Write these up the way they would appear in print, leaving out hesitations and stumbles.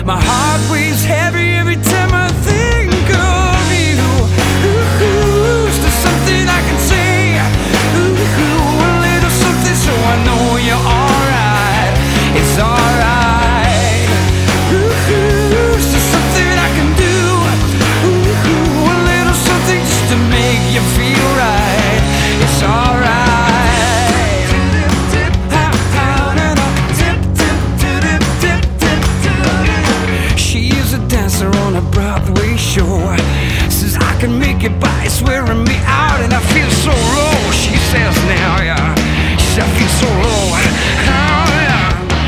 My heart weighs heavy every time I think of you. Ooh, is there something I can say? Ooh, a little something so I know you're alright. It's alright. Ooh, is there something I can do? Ooh, a little something just to make you feel right. It's alright. On a Broadway show says I can make it by swearing me out, and I feel so low. She says now, yeah, she says I feel so low. Oh, yeah.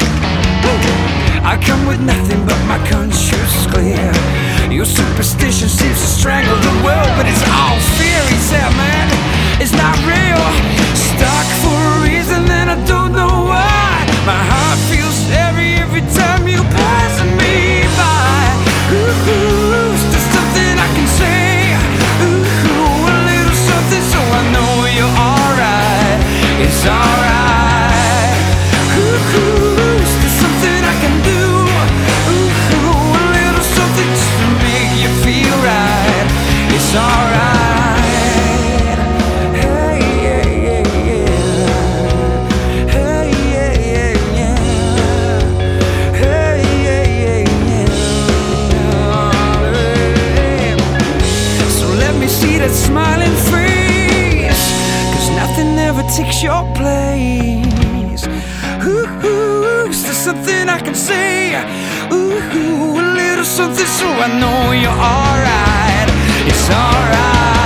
I come with nothing but my conscience clear. Your superstition seems to strangle the world, but it's all fear. He said, man, it's not real. Stuck for a reason and I don't know why. My heart feels heavy every time you pass me by. Ooh, is there something I can say? Ooh, a little something so I know you're alright. It's alright. Ooh, is there something I can do? Ooh, a little something just to make you feel right. It's alright. Hey, yeah, yeah, yeah. Hey, yeah, yeah, yeah. Hey, yeah, yeah, yeah. See that smiling face, 'cause nothing ever takes your place. Ooh, is there something I can say? Ooh, a little something so I know you're alright. It's alright.